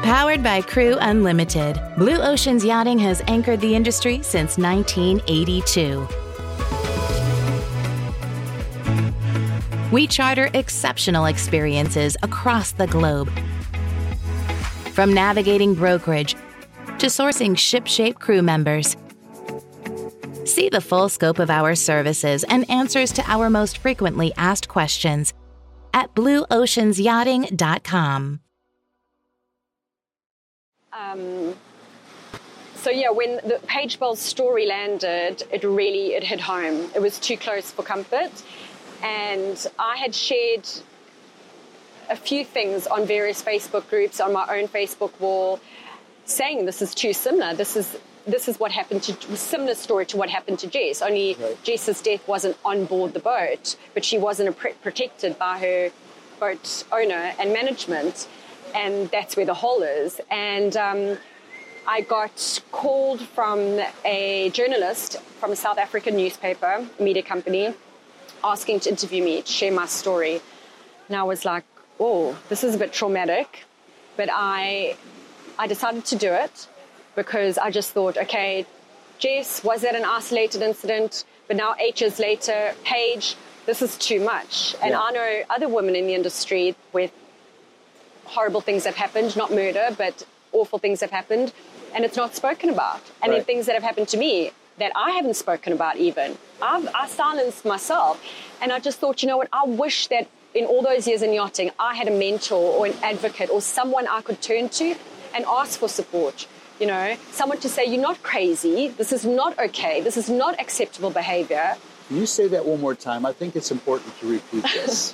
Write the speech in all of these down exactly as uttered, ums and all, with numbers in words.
Powered by Crew Unlimited, Blue Ocean's Yachting has anchored the industry since nineteen eighty-two. We charter exceptional experiences across the globe. From navigating brokerage to sourcing ship-shape crew members. See the full scope of our services and answers to our most frequently asked questions at blue oceans yachting dot com. Um, so yeah, when the Paige Bell's story landed, it really, it hit home. It was too close for comfort. And I had shared a few things on various Facebook groups, on my own Facebook wall, saying this is too similar. This is this is what happened to, similar story to what happened to Jess. Only right. Jess's death wasn't on board the boat, but she wasn't protected by her boat owner and management. And that's where the hole is. And um, I got called from a journalist from a South African newspaper, media company, asking to interview me, to share my story. And I was like, oh, this is a bit traumatic. But I, I decided to do it because I just thought, okay, Jess, was that an isolated incident? But now eight years later, Paige, this is too much. And yeah. I know other women in the industry with horrible things have happened, not murder, but awful things have happened, and it's not spoken about. And right. then things that have happened to me that I haven't spoken about even. I've I silenced myself. And I just thought, you know what, I wish that in all those years in yachting, I had a mentor or an advocate or someone I could turn to and ask for support. You know, someone to say, you're not crazy, this is not okay, this is not acceptable behavior. Can you say that one more time? I think it's important to repeat this.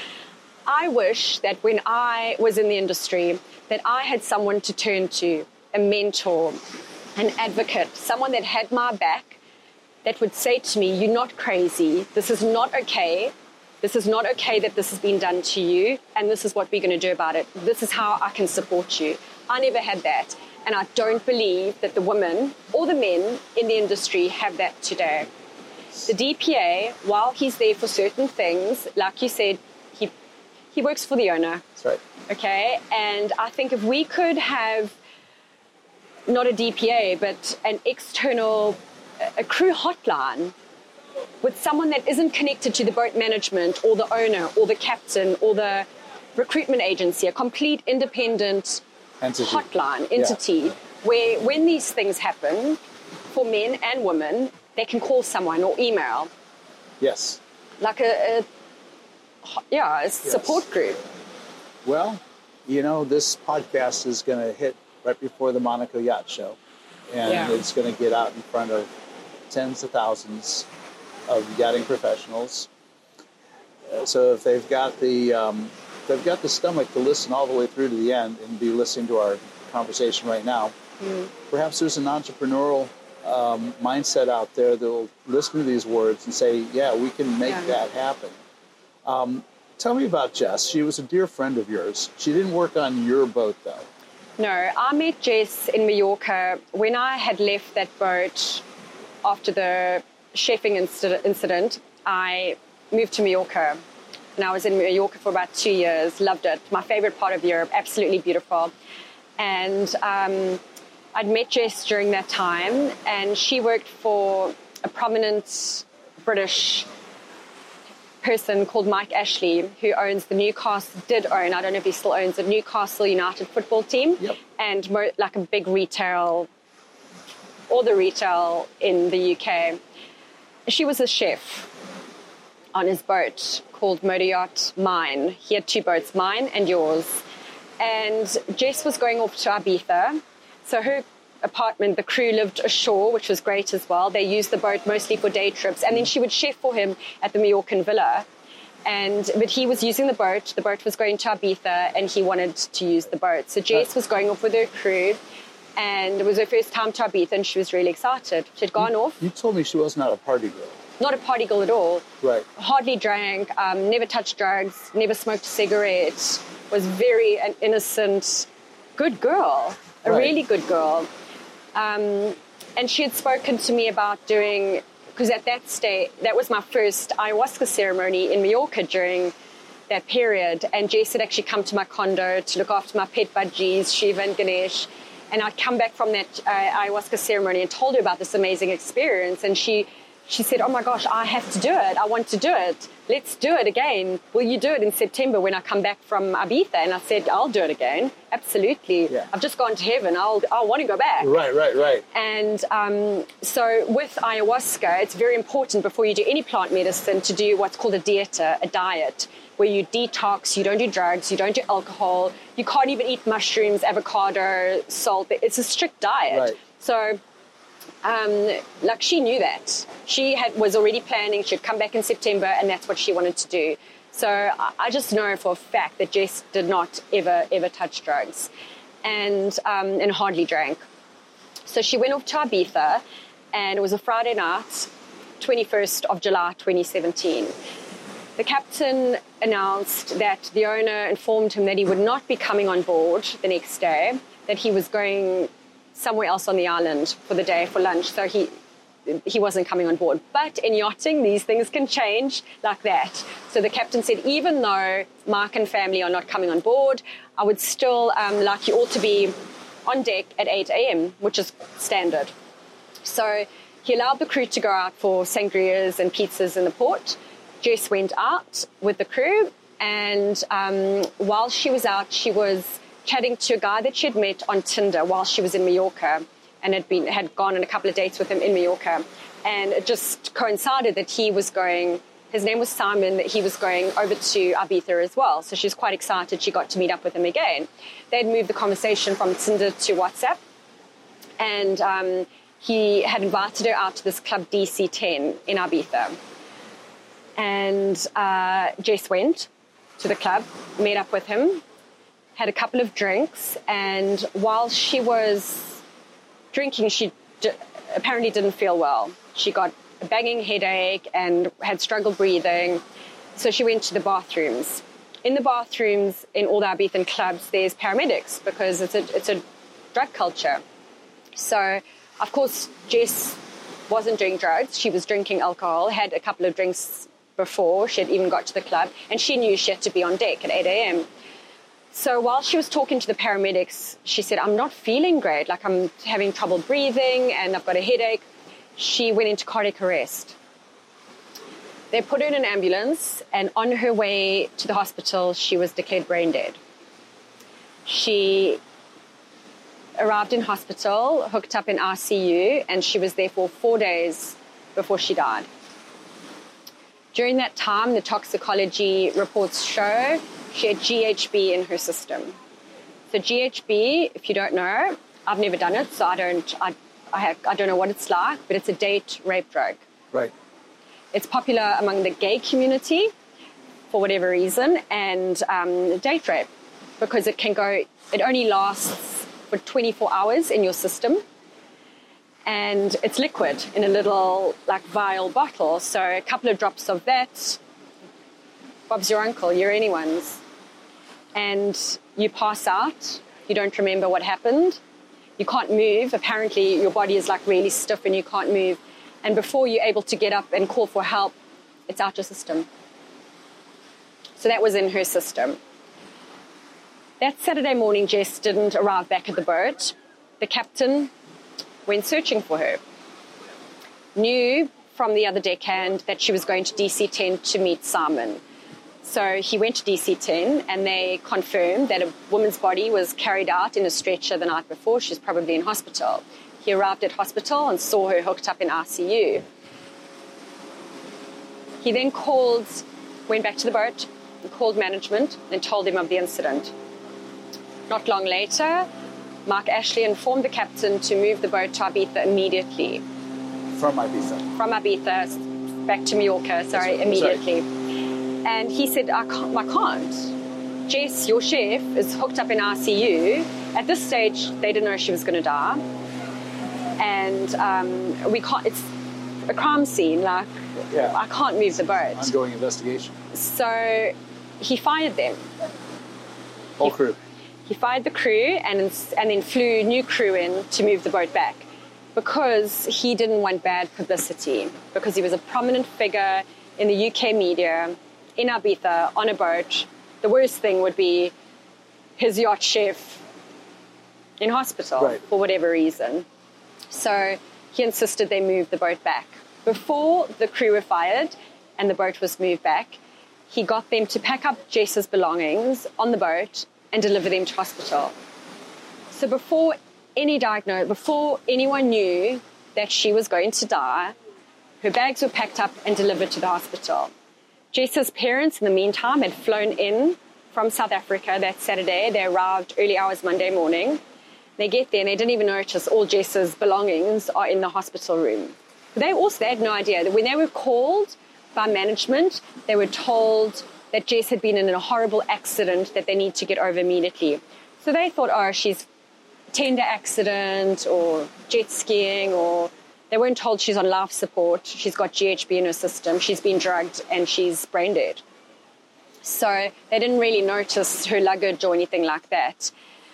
I wish that when I was in the industry, that I had someone to turn to, a mentor, an advocate, someone that had my back, that would say to me, you're not crazy, this is not okay, this is not okay that this has been done to you, and this is what we're going to do about it. This is how I can support you. I never had that, and I don't believe that the women or the men in the industry have that today. The D P A, while he's there for certain things, like you said, he he works for the owner. That's right. Okay, and I think if we could have not a D P A, but an external, a crew hotline with someone that isn't connected to the boat management or the owner or the captain or the recruitment agency, a complete independent entity. hotline entity, yeah. where when these things happen, for men and women, they can call someone or email. Yes. Like a, a yeah, a yes. support group. Well, you know, this podcast is going to hit right before the Monaco Yacht Show. And yeah. it's going to get out in front of tens of thousands of yachting professionals. Uh, so if they've got the um, they've got the stomach to listen all the way through to the end and be listening to our conversation right now, mm. perhaps there's an entrepreneurial um, mindset out there that will listen to these words and say, yeah, we can make yeah. that happen. Um, tell me about Jess. She was a dear friend of yours. She didn't work on your boat, though. No, I met Jess in Mallorca when I had left that boat after the chefing incident. I moved to Mallorca, and I was in Mallorca for about two years. Loved it. My favorite part of Europe. Absolutely beautiful. And um, I'd met Jess during that time, and she worked for a prominent British person called Mike Ashley, who owns the Newcastle, did own, I don't know if he still owns, the Newcastle United football team, yep. and mo- like a big retail, all the retail in the U K. She was a chef on his boat called Motor Yacht Mine. He had two boats, mine and yours. And Jess was going off to Ibiza, so her apartment, the crew lived ashore, which was great as well. They used the boat mostly for day trips, and then she would chef for him at the Mallorcan villa. And but he was using the boat. The boat was going to Ibiza, and he wanted to use the boat. So Jess was going off with her crew, and it was her first time to Ibiza, and she was really excited. She'd gone you, off. You told me she was not a party girl. Not a party girl at all. Right. Hardly drank, um, never touched drugs, never smoked a cigarette. Was very an innocent, good girl, a right. really good girl. Um, and she had spoken to me about doing, because at that stage, that was my first ayahuasca ceremony in Mallorca during that period. And Jess had actually come to my condo to look after my pet budgies, Shiva and Ganesh. And I'd come back from that uh, ayahuasca ceremony and told her about this amazing experience. And she, she said, oh my gosh, I have to do it. I want to do it. Let's do it again. Will you do it in September when I come back from Ibiza? And I said, I'll do it again. Absolutely. Yeah. I've just gone to heaven. I'll, I want to go back. Right, right, right. And um, so with ayahuasca, it's very important before you do any plant medicine to do what's called a dieta, a diet, where you detox, you don't do drugs, you don't do alcohol, you can't even eat mushrooms, avocado, salt. It's a strict diet. Right. So, um, like, she knew that. She had was already planning, she'd come back in September, and that's what she wanted to do. So I, I just know for a fact that Jess did not ever, ever touch drugs and, um, and hardly drank. So she went off to Ibiza, and it was a Friday night, twenty-first of July, twenty seventeen. The captain announced that the owner informed him that he would not be coming on board the next day, that he was going somewhere else on the island for the day for lunch, so he he wasn't coming on board. But in yachting, these things can change like that. So the captain said, even though Mark and family are not coming on board, I would still um, like you all to be on deck at eight a.m., which is standard. So he allowed the crew to go out for sangrias and pizzas in the port. Jess went out with the crew, and um, while she was out, she was chatting to a guy that she had met on Tinder while she was in Mallorca, and had been had gone on a couple of dates with him in Mallorca. And it just coincided that he was going, his name was Simon, that he was going over to Ibiza as well. So she was quite excited she got to meet up with him again. They'd moved the conversation from Tinder to WhatsApp, and um, he had invited her out to this club D C ten in Ibiza. And uh, Jess went to the club, met up with him, had a couple of drinks, and while she was drinking, she d- apparently didn't feel well. She got a banging headache and had struggle breathing, so she went to the bathrooms. In the bathrooms in all the Ibizan clubs, there's paramedics because it's a, it's a drug culture. So, of course, Jess wasn't doing drugs. She was drinking alcohol, had a couple of drinks before she had even got to the club, and she knew she had to be on deck at eight a.m. So while she was talking to the paramedics, she said, I'm not feeling great, like I'm having trouble breathing and I've got a headache. She went into cardiac arrest. They put her in an ambulance, and on her way to the hospital, she was declared brain dead. She arrived in hospital, hooked up in I C U, and she was there for four days before she died. During that time, the toxicology reports show she had G H B in her system. So G H B, if you don't know, I've never done it, so I don't, I, I, have, I don't know what it's like, but it's a date rape drug. Right. It's popular among the gay community for whatever reason, and um, date rape, because it can go, it only lasts for twenty-four hours in your system. And it's liquid in a little, like, vial bottle. So a couple of drops of that, Bob's your uncle, you're anyone's. And you pass out, you don't remember what happened, you can't move. Apparently your body is, like, really stiff and you can't move. And before you're able to get up and call for help, it's out your system. So that was in her system. That Saturday morning, Jess didn't arrive back at the boat. The captain went searching for her. Knew from the other deckhand that she was going to D C ten to meet Simon. So he went to D C ten, and they confirmed that a woman's body was carried out in a stretcher the night before. She's probably in hospital. He arrived at hospital and saw her hooked up in I C U. He then called, went back to the boat, and called management and told them of the incident. Not long later, Mark Ashley informed the captain to move the boat to Ibiza immediately. From Ibiza? From Ibiza, back to Mallorca, sorry, immediately. Sorry. And he said, I can't, I can't. Jess, your chef, is hooked up in I C U. At this stage, they didn't know she was going to die. And um, we can't, it's a crime scene, like, yeah. I can't move the boat. Ongoing investigation. So he fired them. Whole crew. He fired the crew and, and then flew new crew in to move the boat back because he didn't want bad publicity, because he was a prominent figure in the U K media. in Ibiza on a boat, the worst thing would be his yacht chef in hospital right. for whatever reason. So he insisted they move the boat back. Before the crew were fired and the boat was moved back, he got them to pack up Jess's belongings on the boat and deliver them to hospital. So before any diagnosis, before anyone knew that she was going to die, her bags were packed up and delivered to the hospital. Jess's parents, in the meantime, had flown in from South Africa that Saturday. They arrived early hours Monday morning. They get there and they didn't even notice all Jess's belongings are in the hospital room. They also they had no idea that when they were called by management, they were told that Jess had been in a horrible accident that they need to get over immediately. So they thought, oh, she's tender accident or jet skiing, or they weren't told she's on life support. She's got G H B in her system. She's been drugged and she's brain dead. So they didn't really notice her luggage or anything like that.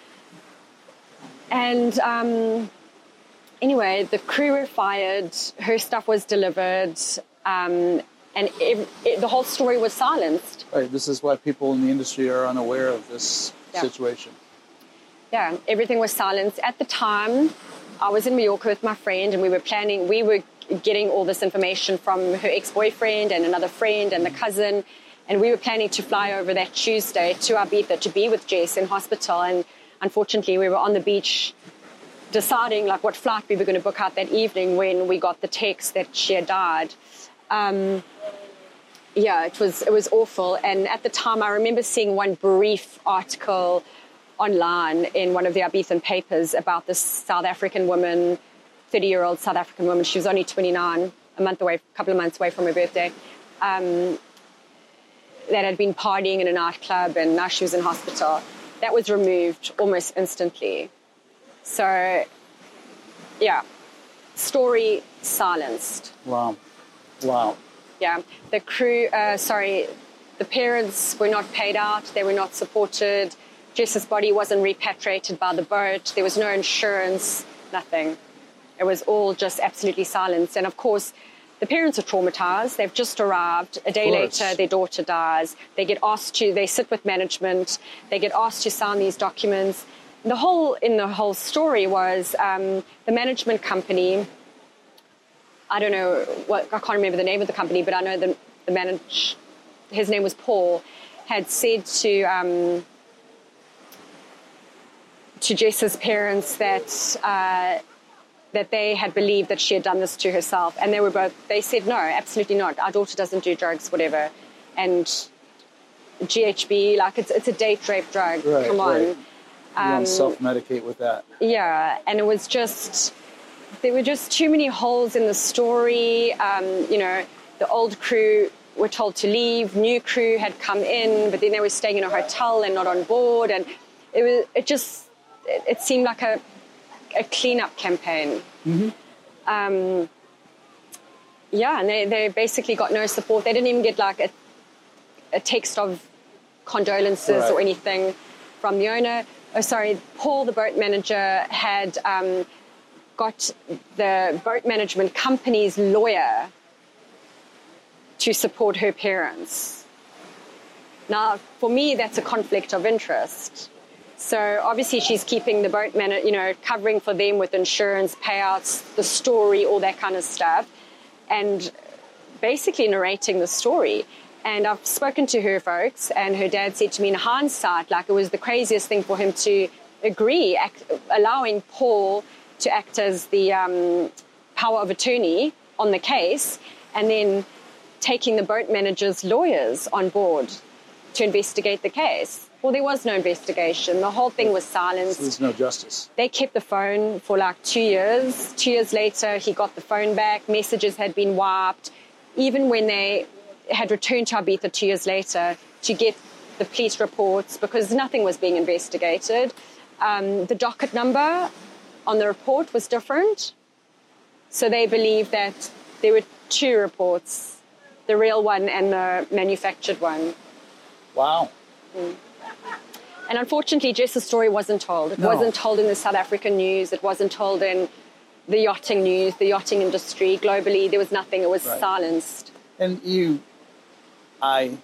And um, anyway, the crew were fired. Her stuff was delivered. Um, and it, it, the whole story was silenced. Right. This is why people in the industry are unaware of this yeah. situation. Yeah, everything was silenced. At the time, I was in Mallorca with my friend and we were planning, we were getting all this information from her ex-boyfriend and another friend and the cousin. And we were planning to fly over that Tuesday to Ibiza to be with Jess in hospital. And unfortunately, we were on the beach deciding like what flight we were going to book out that evening when we got the text that she had died. Um, yeah, it was it was awful. And at the time, I remember seeing one brief article online in one of the Ibizan papers about this South African woman, thirty-year-old South African woman. She was only twenty-nine, a month away, a couple of months away from her birthday, um, that had been partying in a nightclub and now she was in hospital. That was removed almost instantly. So, yeah, story silenced. Wow. Wow. Yeah, the crew, uh, sorry, the parents were not paid out. They were not supported. Jess's body wasn't repatriated by the boat. There was no insurance, nothing. It was all just absolutely silenced. And of course, the parents are traumatized. They've just arrived. A day later, their daughter dies. They get asked to, they sit with management. They get asked to sign these documents. The whole, in the whole story was um, the management company, I don't know, what I can't remember the name of the company, but I know the, the manage, his name was Paul, had said to um, to Jess's parents that uh, that they had believed that she had done this to herself, and they were both. They said no, absolutely not. Our daughter doesn't do drugs, whatever. And G H B, like it's it's a date rape drug. Right, Come on, right. You um, don't self-medicate with that. Yeah, and it was just. There were just too many holes in the story. Um, you know, the old crew were told to leave. New crew had come in, but then they were staying in a hotel and not on board. And it was, it just, it, it seemed like a, a cleanup campaign. Mm-hmm. Um, yeah, and they, they basically got no support. They didn't even get like a, a text of condolences right. or anything from the owner. Oh, sorry, Paul, the boat manager, had... Um, got the boat management company's lawyer to support her parents. Now, for me, that's a conflict of interest. So obviously she's keeping the boat man, you know, covering for them with insurance payouts, the story, all that kind of stuff, and basically narrating the story. And I've spoken to her folks, and her dad said to me in hindsight, like it was the craziest thing for him to agree, act, allowing Paul to act as the um, power of attorney on the case, and then taking the boat manager's lawyers on board to investigate the case. Well, there was no investigation. The whole thing was silenced. There's no justice. They kept the phone for like two years. Two years later, he got the phone back. Messages had been wiped. Even when they had returned to Ibiza two years later to get the police reports, because nothing was being investigated, um, the docket number on the report was different. So they believed that there were two reports, the real one and the manufactured one. Wow. Mm. And unfortunately, Jess's story wasn't told. It No. wasn't told in the South African news. It wasn't told in the yachting news, the yachting industry. Globally, there was nothing. It was Right. silenced. And you, I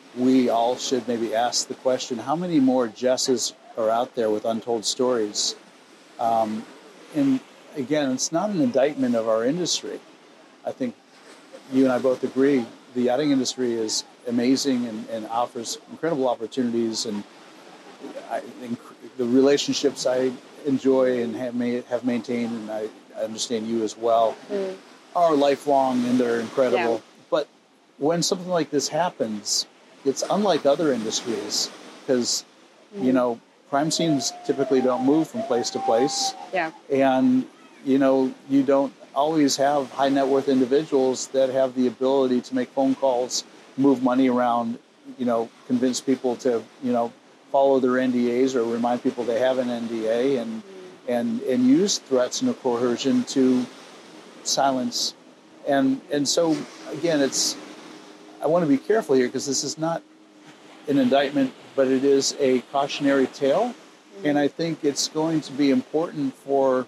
we all should maybe ask the question, how many more Jesses are out there with untold stories? Um, and again, it's not an indictment of our industry. I think you and I both agree the yachting industry is amazing and, and offers incredible opportunities, and I think the relationships I enjoy and have, ma- have maintained, and I, I understand you as well, mm. are lifelong and they're incredible. Yeah. But when something like this happens, it's unlike other industries because, mm. you know, crime scenes typically don't move from place to place. Yeah. And, you know, you don't always have high net worth individuals that have the ability to make phone calls, move money around, you know, convince people to, you know, follow their N D As or remind people they have an N D A, and mm. and and use threats and coercion to silence. And and so again, it's I want to be careful here because this is not an indictment, but it is a cautionary tale. Mm. And I think it's going to be important for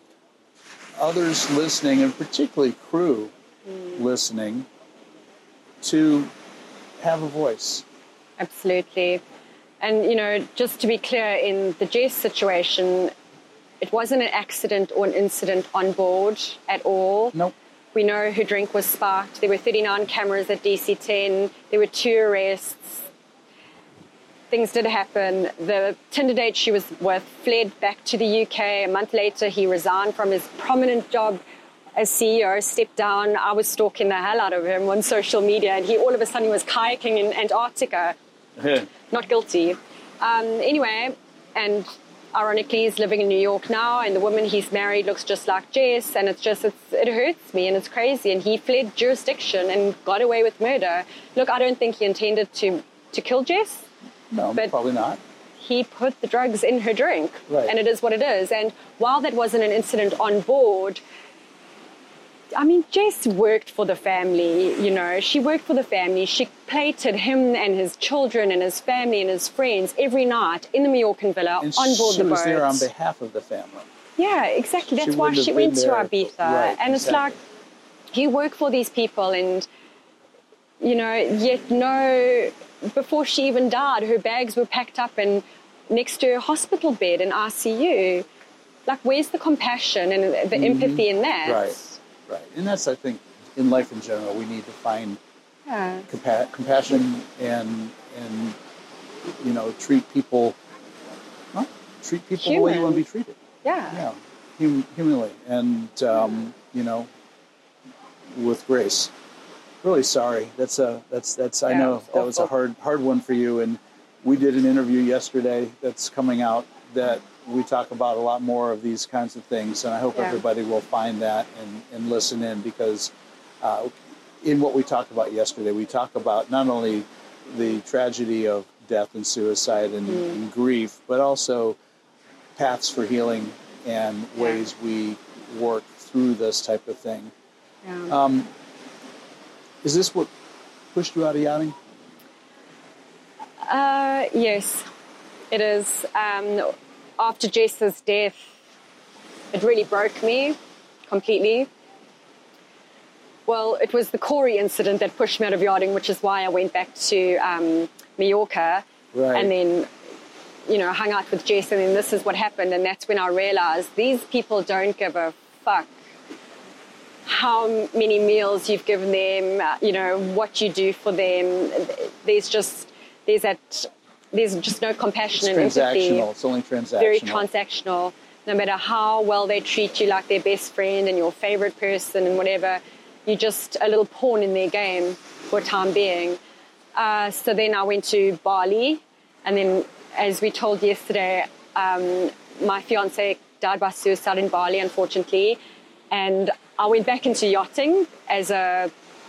others listening, and particularly crew mm. listening, to have a voice. Absolutely. And, you know, just to be clear, in the Jess situation, it wasn't an accident or an incident on board at all. Nope. We know her drink was sparked. There were thirty-nine cameras at D C ten. There were two arrests. Things did happen. The Tinder date she was with fled back to the U K. A month later, he resigned from his prominent job as C E O, stepped down. I was stalking the hell out of him on social media, and he all of a sudden was kayaking in Antarctica. Not guilty. Um, anyway, and ironically, he's living in New York now, and the woman he's married looks just like Jess, and it's just, it's, it hurts me, and it's crazy. And he fled jurisdiction and got away with murder. Look, I don't think he intended to, to kill Jess. No, but probably not. He put the drugs in her drink, right. And it is what it is. And while that wasn't an incident on board, I mean, Jess worked for the family, you know. She worked for the family. She plated him and his children and his family and his friends every night in the Mallorcan villa and on board the boat. She was there on behalf of the family. Yeah, exactly. That's she why she went to Ibiza. Right, and it's exactly. like, you work for these people, and, you know, yet no, before she even died, her bags were packed up and next to her hospital bed in I C U. Like, where's the compassion and the mm-hmm. empathy in that? Right. Right, and that's, I think, in life in general, we need to find yeah. compa- compassion and, and, you know, treat people, well, treat people Human. the way you want to be treated. Yeah. Yeah, hum- humanly, and, um, you know, with grace. Really sorry. That's a, that's, that's, yeah, I know that awful. was a hard, hard one for you, and we did an interview yesterday that's coming out that we talk about a lot more of these kinds of things, and I hope yeah. everybody will find that and, and listen in, because uh, in what we talked about yesterday, we talk about not only the tragedy of death and suicide and, mm. and grief, but also paths for healing and ways yeah. we work through this type of thing. Yeah. Um, is this what pushed you out of yachting? Uh, yes, it is. Um, After Jess's death, it really broke me completely. Well, it was the Corey incident that pushed me out of yachting, which is why I went back to um, Mallorca right. and then, you know, hung out with Jess, and then this is what happened. And that's when I realized these people don't give a fuck how many meals you've given them, you know, what you do for them. There's just, there's that... There's just no compassion and empathy. Transactional. It's only transactional. Very transactional. No matter how well they treat you like their best friend and your favorite person and whatever, you're just a little pawn in their game for a time being. Uh, so then I went to Bali, and then, as we told yesterday, um, my fiance died by suicide in Bali, unfortunately, and I went back into yachting as a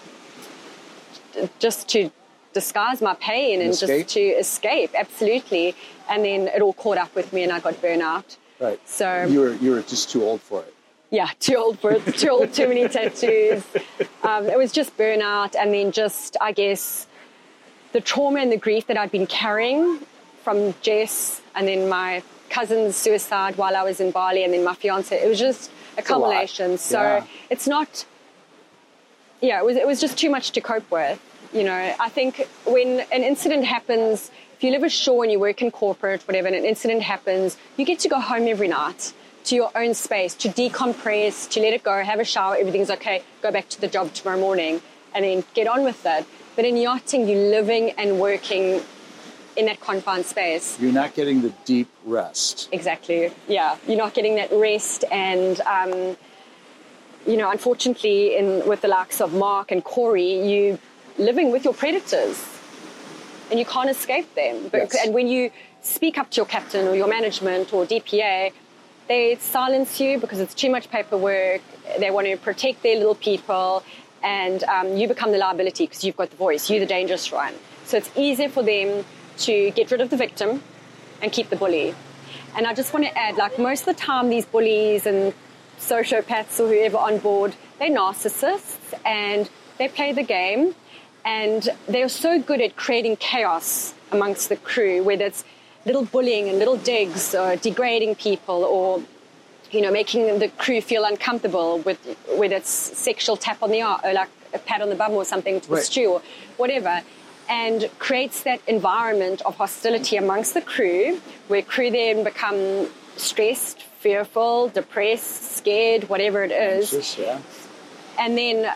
just to disguise my pain and escape. just to escape, absolutely. And then it all caught up with me, and I got burnout. Right. So you were you were just too old for it. Yeah, too old for it. Too old, too many tattoos. Um, it was just burnout, and then just, I guess, the trauma and the grief that I'd been carrying from Jess, and then my cousin's suicide while I was in Bali, and then my fiance. It was just a it's culmination. A so yeah. it's not. Yeah, it was. It was just too much to cope with. You know, I think when an incident happens, if you live ashore and you work in corporate, whatever, and an incident happens, you get to go home every night to your own space, to decompress, to let it go, have a shower, everything's okay, go back to the job tomorrow morning, and then get on with it. But in yachting, you're living and working in that confined space. You're not getting the deep rest. Exactly, yeah. You're not getting that rest, and, um, you know, unfortunately, in with the likes of Mark and Corey, you living with your predators, and you can't escape them. But, yes. And when you speak up to your captain or your management or D P A, they silence you because it's too much paperwork. They want to protect their little people, and um, you become the liability because you've got the voice. You're the dangerous one. So it's easier for them to get rid of the victim and keep the bully. And I just want to add, like, most of the time these bullies and sociopaths or whoever on board, they're narcissists and they play the game, and they're so good at creating chaos amongst the crew, whether it's little bullying and little digs or degrading people, or, you know, making the crew feel uncomfortable with whether it's sexual tap on the arm or like a pat on the bum or something to the right. stew or whatever, and creates that environment of hostility amongst the crew, where crew then become stressed, fearful, depressed, scared, whatever it is. Anxious, yeah. And then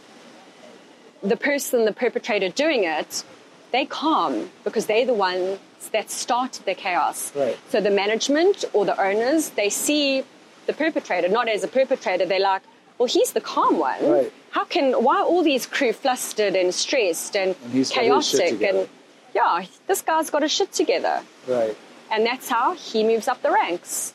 the person, the perpetrator doing it, they calm because they're the ones that started the chaos. Right. So the management or the owners, they see the perpetrator not as a perpetrator. They're like, well, he's the calm one. Right. How can, why are all these crew flustered and stressed and, and he's got his shit chaotic? together. And yeah, this guy's got his shit together. Right. And that's how he moves up the ranks.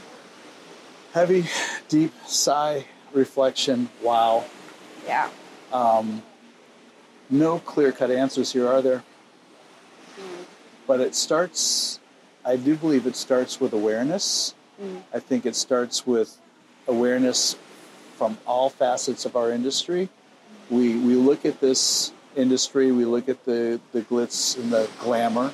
Heavy, deep sigh, reflection. Wow. Yeah. Um, no clear-cut answers here, are there? Mm. But it starts, I do believe it starts with awareness. Mm. I think it starts with awareness from all facets of our industry. We we look at this industry, we look at the, the glitz and the glamour,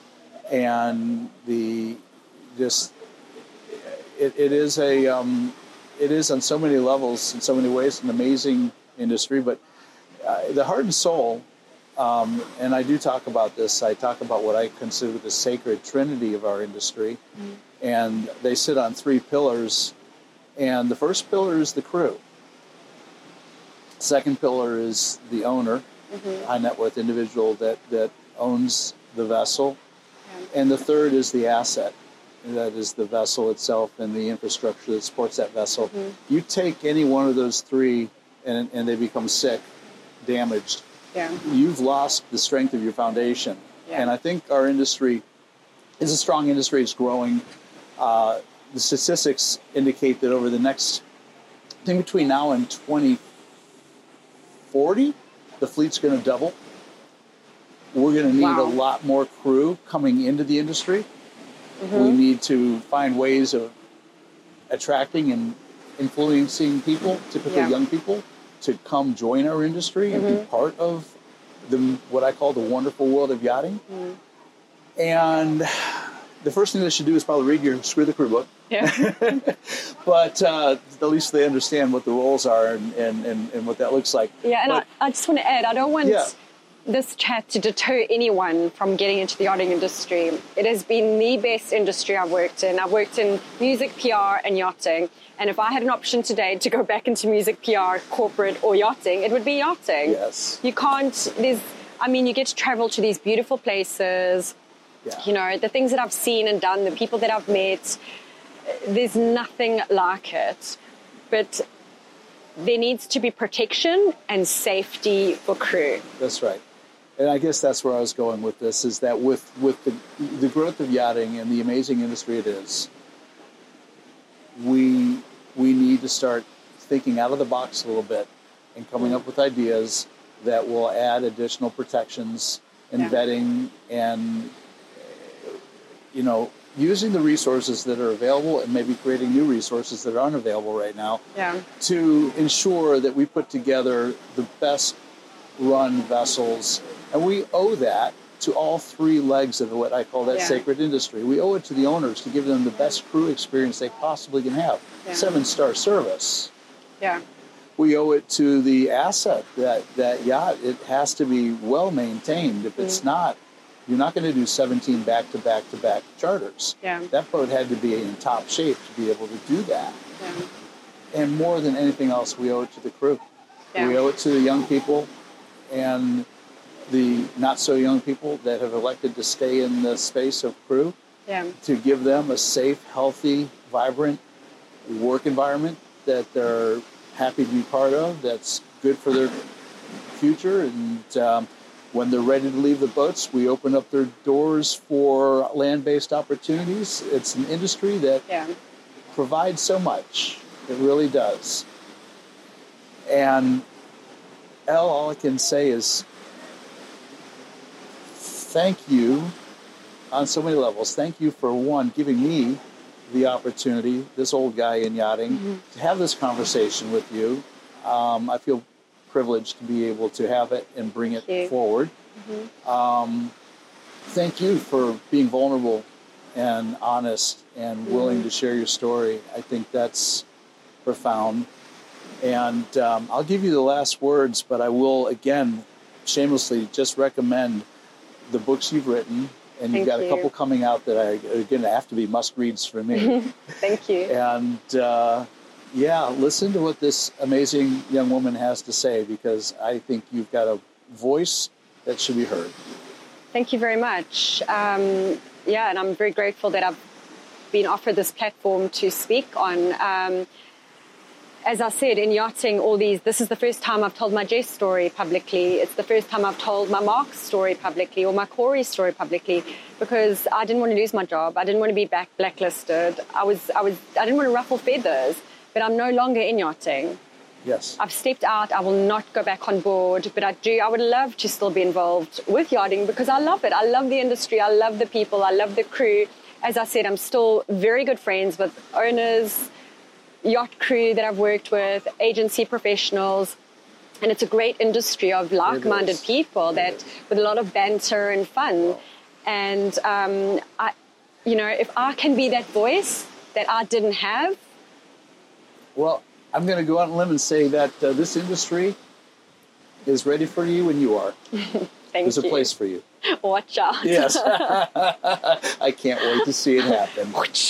and the just it, it is a um, it is on so many levels, in so many ways, an amazing industry. But uh, the heart and soul, um, and I do talk about this. I talk about what I consider the sacred trinity of our industry, mm-hmm. and they sit on three pillars. And the first pillar is the crew. Second pillar is the owner, mm-hmm. high net worth individual that, that owns the vessel. Yeah. And the third is the asset. That is the vessel itself and the infrastructure that supports that vessel. Mm-hmm. You take any one of those three and, and they become sick, damaged. Yeah. You've lost the strength of your foundation. Yeah. And I think our industry is a strong industry. It's growing. Uh, The statistics indicate that over the next, I think between now and twenty forty, the fleet's going to double. We're going to need wow. a lot more crew coming into the industry. Mm-hmm. We need to find ways of attracting and influencing people, typically yeah. young people, to come join our industry mm-hmm. and be part of the what I call the wonderful world of yachting. Mm-hmm. And the first thing they should do is probably read your Screw the Crew book. Yeah. But uh, at least they understand what the roles are and, and, and, and what that looks like. Yeah, and but, I, I just want to add, I don't want yeah. this chat to deter anyone from getting into the yachting industry. It has been the best industry I've worked in. I've worked in music, P R, and yachting. And if I had an option today to go back into music, P R, corporate, or yachting, it would be yachting. Yes. You can't, there's, I mean, you get to travel to these beautiful places. Yeah. You know, the things that I've seen and done, the people that I've met, there's nothing like it. But there needs to be protection and safety for crew. That's right. And I guess that's where I was going with this, is that with, with the, the growth of yachting and the amazing industry it is, we, we need to start thinking out of the box a little bit and coming up with ideas that will add additional protections and yeah. vetting and, you know, using the resources that are available and maybe creating new resources that are unavailable right now yeah. to ensure that we put together the best run vessels. And we owe that to all three legs of what I call that yeah. sacred industry. We owe it to the owners to give them the best crew experience they possibly can have. Yeah. Seven-star service. Yeah. we owe it to the asset, that, that yacht. It has to be well maintained. If it's mm. not, you're not going to do seventeen back-to-back-to-back charters. Yeah. That boat had to be in top shape to be able to do that. Yeah. And more than anything else, we owe it to the crew. Yeah. We owe it to the young people and the not-so-young people that have elected to stay in the space of crew, yeah. to give them a safe, healthy, vibrant work environment that they're happy to be part of, that's good for their future. And um, when they're ready to leave the boats, we open up their doors for land-based opportunities. It's an industry that yeah. provides so much. It really does. And Elle, all I can say is thank you on so many levels. Thank you for, one, giving me the opportunity, this old guy in yachting, mm-hmm. to have this conversation with you. Um, I feel privileged to be able to have it and bring it forward. Mm-hmm. Um, thank you for being vulnerable and honest and mm-hmm. willing to share your story. I think that's profound. And um, I'll give you the last words, but I will, again, shamelessly just recommend the books you've written. And Thank you've got you. a couple coming out that are going to have to be must-reads for me. Thank you. And, uh, yeah, listen to what this amazing young woman has to say, because I think you've got a voice that should be heard. Thank you very much. Um, yeah, and I'm very grateful that I've been offered this platform to speak on. Um, As I said, in yachting, all these, this is the first time I've told my Jess story publicly. It's the first time I've told my Mark story publicly or my Corey story publicly, because I didn't want to lose my job. I didn't want to be back blacklisted. I was, I was, I didn't want to ruffle feathers, but I'm no longer in yachting. Yes. I've stepped out. I will not go back on board, but I do, I would love to still be involved with yachting because I love it. I love the industry. I love the people. I love the crew. As I said, I'm still very good friends with owners, yacht crew that I've worked with, agency professionals, and it's a great industry of like-minded people that with a lot of banter and fun. Wow. And um, I, you know, if I can be that voice that I didn't have. Well, I'm going to go out on a limb and say that uh, this industry is ready for you when you are. Thank There's you. a place for you. Watch out. Yes. I can't wait to see it happen.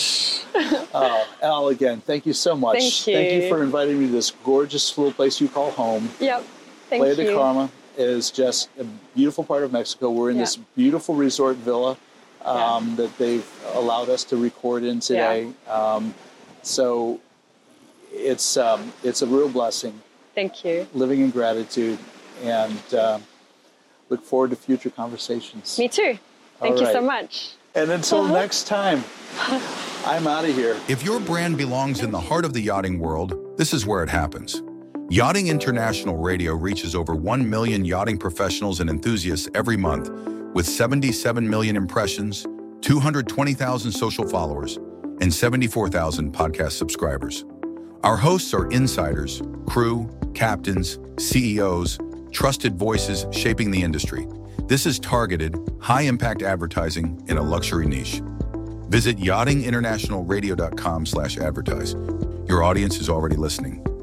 Oh, Elle, again, thank you so much. Thank you. Thank you for inviting me to this gorgeous little place you call home. Yep. Thank Playa you. de Carmen is just a beautiful part of Mexico. We're in yeah. this beautiful resort villa um, yeah. that they've allowed us to record in today. Yeah. Um, so it's um, it's a real blessing. Thank you. Living in gratitude, and uh, look forward to future conversations. Me too. Thank All you right. so much. And until uh-huh. next time, I'm out of here. If your brand belongs in the heart of the yachting world, this is where it happens. Yachting International Radio reaches over one million yachting professionals and enthusiasts every month with seventy-seven million impressions, two hundred twenty thousand social followers, and seventy-four thousand podcast subscribers. Our hosts are insiders, crew, captains, C E Os, trusted voices shaping the industry. This is targeted, high-impact advertising in a luxury niche. Visit yachting international radio dot com slash advertise. Your audience is already listening.